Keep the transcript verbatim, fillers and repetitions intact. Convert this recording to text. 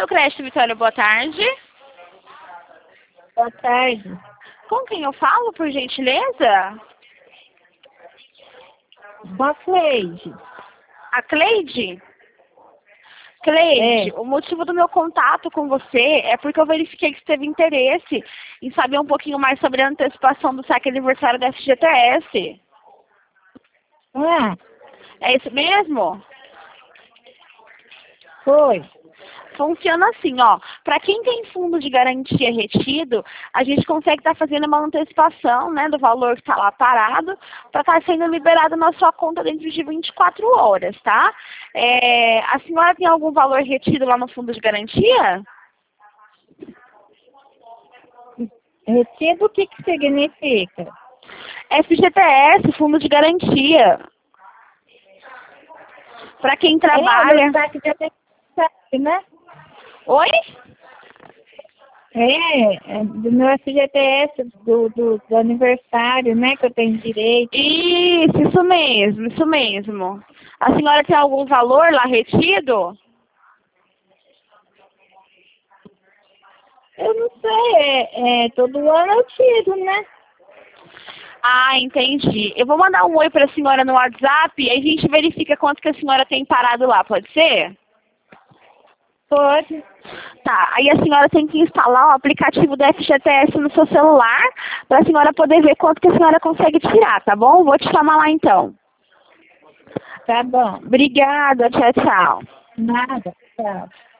do Crédito Vitória, boa tarde. Boa tarde. Com quem eu falo, por gentileza? Com a Cleide. A Cleide? Cleide, É. o motivo do meu contato com você é porque eu verifiquei que você teve interesse em saber um pouquinho mais sobre a antecipação do saque aniversário da F G T S. Ah, É isso mesmo? foi. Funciona assim, ó. Para quem tem fundo de garantia retido, a gente consegue estar fazendo uma antecipação, né, do valor que está lá parado, para estar sendo liberado na sua conta dentro de vinte e quatro horas, tá? É, a senhora tem algum valor retido lá no fundo de garantia? Retido, o que que significa? F G T S, fundo de garantia. Para quem É, o trabalha. meu saque de aniversário, né? Oi? É, é do meu F G T S, do, do, do aniversário, né, que eu tenho direito. Isso, isso mesmo, isso mesmo. A senhora tem algum valor lá retido? Eu não sei, é, é, todo ano eu tiro, né? Ah, entendi. Eu vou mandar um oi para a senhora no WhatsApp e a gente verifica quanto que a senhora tem parado lá, pode ser? Pode. Tá, aí a senhora tem que instalar o aplicativo do F G T S no seu celular para a senhora poder ver quanto que a senhora consegue tirar, tá bom? Vou te chamar lá então. Tá bom. Obrigada, tchau, tchau. Nada. Tchau.